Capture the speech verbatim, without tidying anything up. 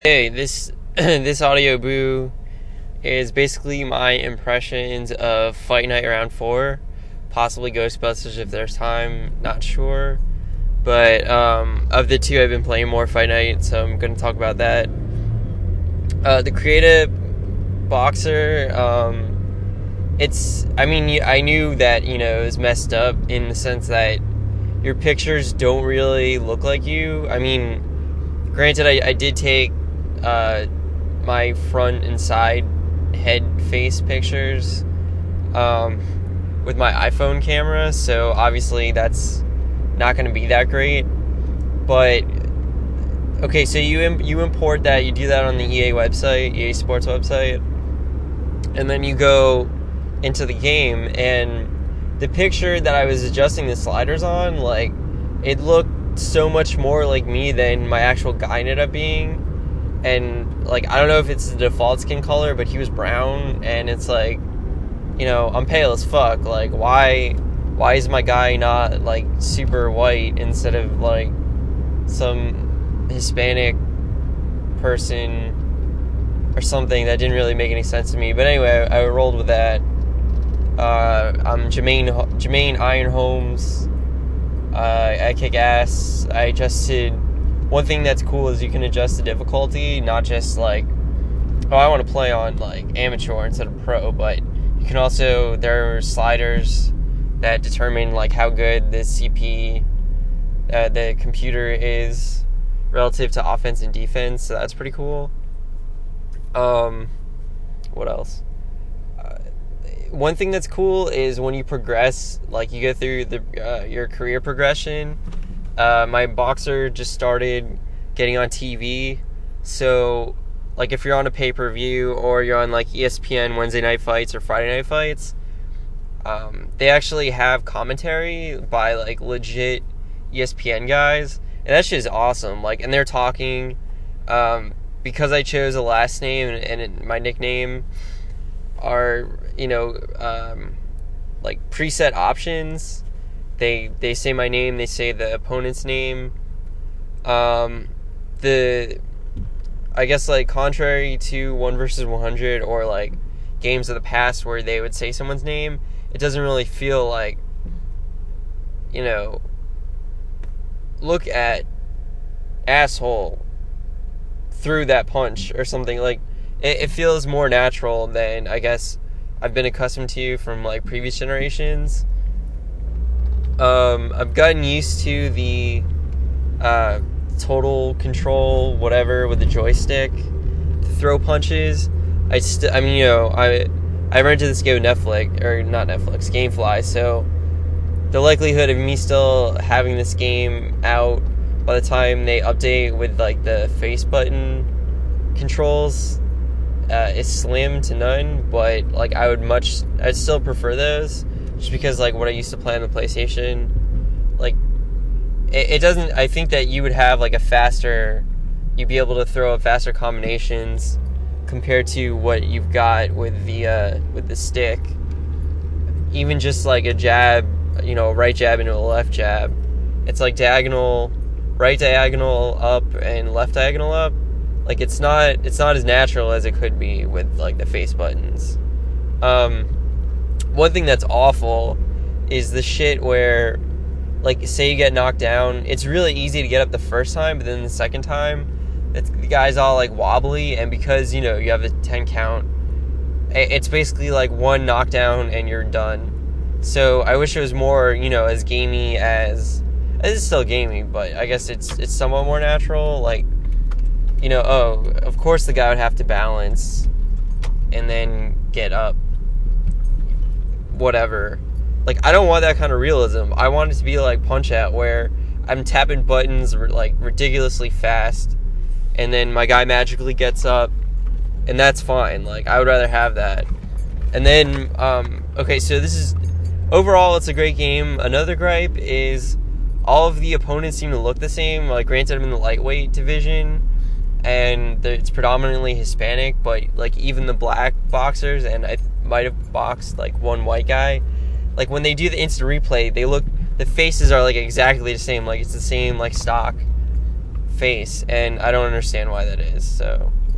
Hey, this this audio boo is basically my impressions of Fight Night Round four, possibly Ghostbusters if there's time, not sure. But um, of the two, I've been playing more Fight Night, so I'm going to talk about that. Uh, the creative boxer, um, it's, I mean, I knew that, you know, it was messed up in the sense that your pictures don't really look like you. I mean, granted, I, I did take uh, my front and side head face pictures um, with my iPhone camera, so obviously that's not going to be that great. But okay, so you Im- you import that, you do that on the E A website, E A Sports website, and then you go into the game, and the picture that I was adjusting the sliders on, like, it looked so much more like me than my actual guy ended up being. And, like, I don't know if it's the default skin color, but he was brown, and it's like, you know, I'm pale as fuck. Like, why, why is my guy not, like, super white instead of, like, some Hispanic person or something? That didn't really make any sense to me. But anyway, I rolled with that. Uh, I'm Jermaine, Jermaine Iron Holmes. Uh, I kick ass. I adjusted... One thing that's cool is you can adjust the difficulty, not just like, oh, I want to play on like amateur instead of pro, but you can also, there are sliders that determine like how good the C P, uh, the computer is relative to offense and defense, so that's pretty cool. Um, what else? Uh, one thing that's cool is when you progress, like you go through the uh, your career progression. Uh, my boxer just started getting on T V, so like if you're on a pay-per-view or you're on like E S P N Wednesday night fights or Friday night fights, um, they actually have commentary by like legit E S P N guys, and that shit is awesome. Like, and they're talking, um, because I chose a last name and, and it, my nickname are, you know, um, like preset options. They they say my name, they say the opponent's name. Um, the, I guess, like, contrary to one versus one hundred or, like, games of the past where they would say someone's name, it doesn't really feel like, you know, look at asshole through that punch or something. Like, it, it feels more natural than, I guess, I've been accustomed to from, like, previous generations. Um, I've gotten used to the uh, total control, whatever, with the joystick to throw punches. I st- I mean, you know, I I rented this game with Netflix, or not Netflix, GameFly, so the likelihood of me still having this game out by the time they update with, like, the face button controls uh, is slim to none, but, like, I would much, I'd still prefer those. Just because, like, what I used to play on the PlayStation, like, it, it doesn't, I think that you would have, like, a faster, you'd be able to throw up faster combinations compared to what you've got with the, uh, with the stick. Even just, like, a jab, you know, a right jab into a left jab. It's, like, diagonal, right diagonal up and left diagonal up. Like, it's not, it's not as natural as it could be with, like, the face buttons. Um... One thing that's awful is the shit where, like, say you get knocked down, it's really easy to get up the first time, but then the second time, it's, the guy's all, like, wobbly, and because, you know, you have a ten count, it's basically, like, one knockdown and you're done. So I wish it was more, you know, as gamey as, it's still gamey, but I guess it's, it's somewhat more natural, like, you know, oh, of course the guy would have to balance and then get up. Whatever. Like, I don't want that kind of realism. I want it to be like Punch-Out, where I'm tapping buttons like ridiculously fast, and then my guy magically gets up, and that's fine. Like, I would rather have that. And then, um, okay, so this is, overall, it's a great game. Another gripe is all of the opponents seem to look the same. Like, granted, I'm in the lightweight division, and it's predominantly Hispanic, but, like, even the black boxers, and I might have boxed, like, one white guy, like, when they do the instant replay, they look, the faces are, like, exactly the same, like, it's the same, like, stock face, and I don't understand why that is. So